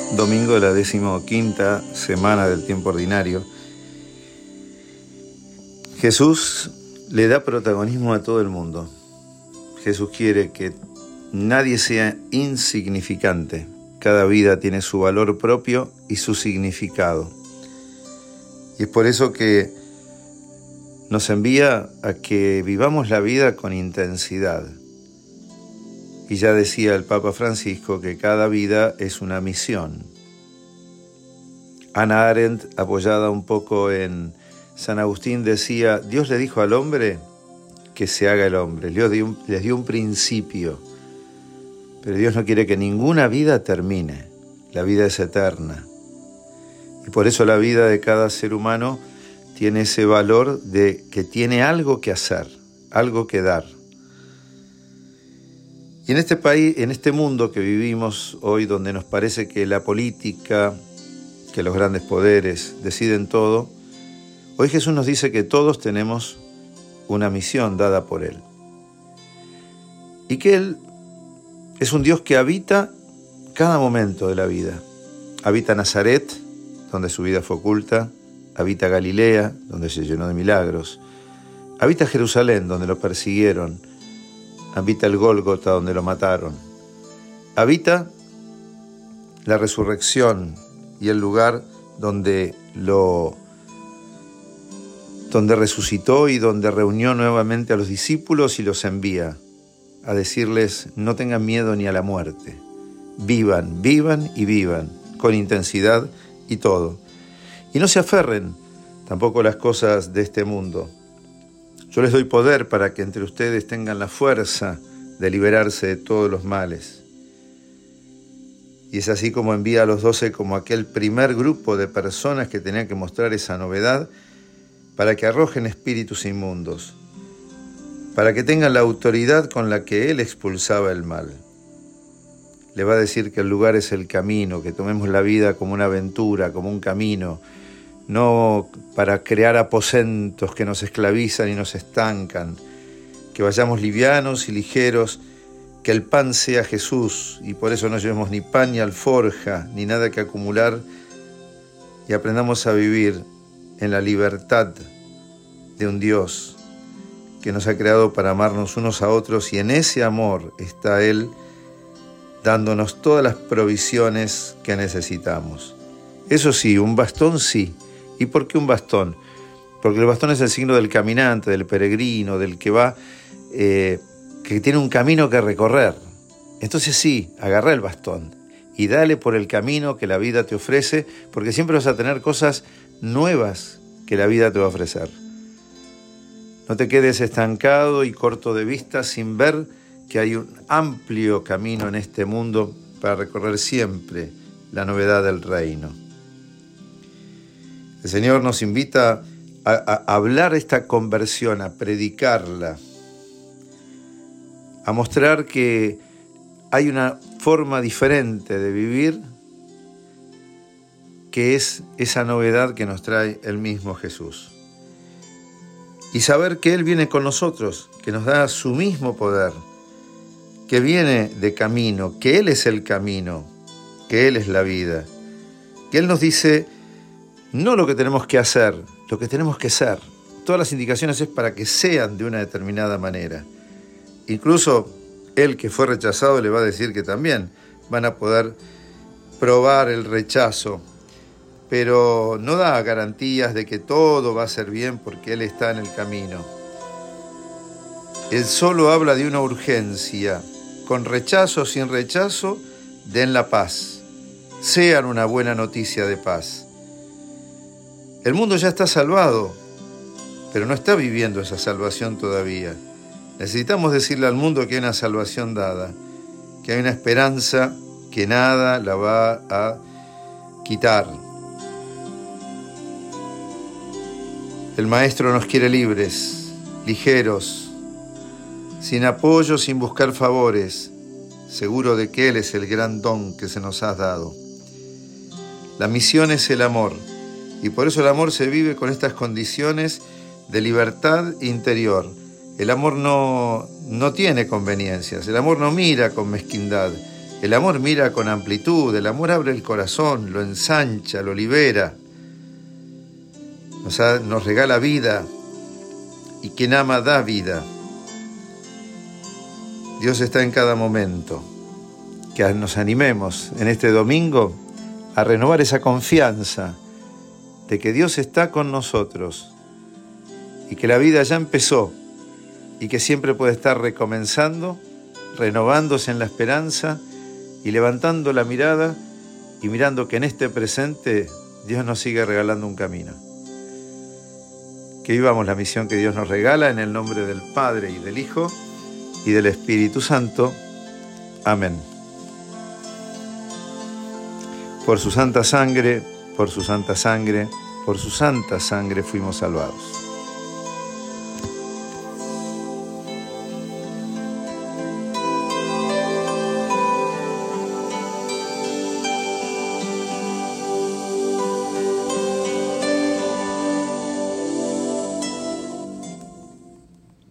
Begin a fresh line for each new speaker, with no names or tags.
Domingo de la 15ª semana del tiempo ordinario. Jesús le da protagonismo a todo el mundo. Jesús quiere que nadie sea insignificante. Cada vida tiene su valor propio y su significado. Y es por eso que nos envía a que vivamos la vida con intensidad. Y ya decía el Papa Francisco que cada vida es una misión. Hannah Arendt, apoyada un poco en San Agustín, decía: Dios le dijo al hombre que se haga el hombre. Les dio un principio. Pero Dios no quiere que ninguna vida termine. La vida es eterna. Y por eso la vida de cada ser humano tiene ese valor de que tiene algo que hacer, algo que dar. Y en este país, en este mundo que vivimos hoy, donde nos parece que la política, que los grandes poderes deciden todo, hoy Jesús nos dice que todos tenemos una misión dada por Él. Y que Él es un Dios que habita cada momento de la vida. Habita Nazaret, donde su vida fue oculta. Habita Galilea, donde se llenó de milagros. Habita Jerusalén, donde lo persiguieron. Habita el Gólgota, donde lo mataron. Habita la resurrección y el lugar donde resucitó y donde reunió nuevamente a los discípulos y los envía a decirles: no tengan miedo ni a la muerte. Vivan, vivan y vivan, con intensidad y todo. Y no se aferren tampoco a las cosas de este mundo. Yo les doy poder para que entre ustedes tengan la fuerza de liberarse de todos los males. Y es así como envía a los 12 como aquel primer grupo de personas que tenían que mostrar esa novedad para que arrojen espíritus inmundos, para que tengan la autoridad con la que Él expulsaba el mal. Le va a decir que el lugar es el camino, que tomemos la vida como una aventura, como un camino, no para crear aposentos que nos esclavizan y nos estancan, que vayamos livianos y ligeros, que el pan sea Jesús y por eso no llevemos ni pan ni alforja, ni nada que acumular, y aprendamos a vivir en la libertad de un Dios que nos ha creado para amarnos unos a otros, y en ese amor está Él dándonos todas las provisiones que necesitamos. Eso sí, un bastón sí. ¿Y por qué un bastón? Porque el bastón es el signo del caminante, del peregrino, del que va, que tiene un camino que recorrer. Entonces sí, agarra el bastón y dale por el camino que la vida te ofrece, porque siempre vas a tener cosas nuevas que la vida te va a ofrecer. No te quedes estancado y corto de vista sin ver que hay un amplio camino en este mundo para recorrer siempre la novedad del reino. El Señor nos invita a hablar esta conversión, a predicarla, a mostrar que hay una forma diferente de vivir, que es esa novedad que nos trae el mismo Jesús. Y saber que Él viene con nosotros, que nos da su mismo poder, que viene de camino, que Él es el camino, que Él es la vida, que Él nos dice no lo que tenemos que hacer, lo que tenemos que ser. Todas las indicaciones es para que sean de una determinada manera. Incluso el que fue rechazado le va a decir que también van a poder probar el rechazo, pero no da garantías de que todo va a ser bien porque Él está en el camino. Él solo habla de una urgencia. Con rechazo o sin rechazo, den la paz. Sean una buena noticia de paz. El mundo ya está salvado, pero no está viviendo esa salvación todavía. Necesitamos decirle al mundo que hay una salvación dada, que hay una esperanza que nada la va a quitar. El Maestro nos quiere libres, ligeros, sin apoyo, sin buscar favores, seguro de que Él es el gran don que se nos ha dado. La misión es el amor, y por eso el amor se vive con estas condiciones de libertad interior. El amor no tiene conveniencias, el amor no mira con mezquindad, El amor mira con amplitud, el amor abre el corazón, lo ensancha, lo libera, nos regala vida, y quien ama da vida. Dios está en cada momento. Que nos animemos en este domingo a renovar esa confianza de que Dios está con nosotros y que la vida ya empezó y que siempre puede estar recomenzando, renovándose en la esperanza y levantando la mirada y mirando que en este presente Dios nos sigue regalando un camino. Que vivamos la misión que Dios nos regala en el nombre del Padre y del Hijo y del Espíritu Santo. Amén. Por su santa sangre, por su santa sangre, por su santa sangre fuimos salvados.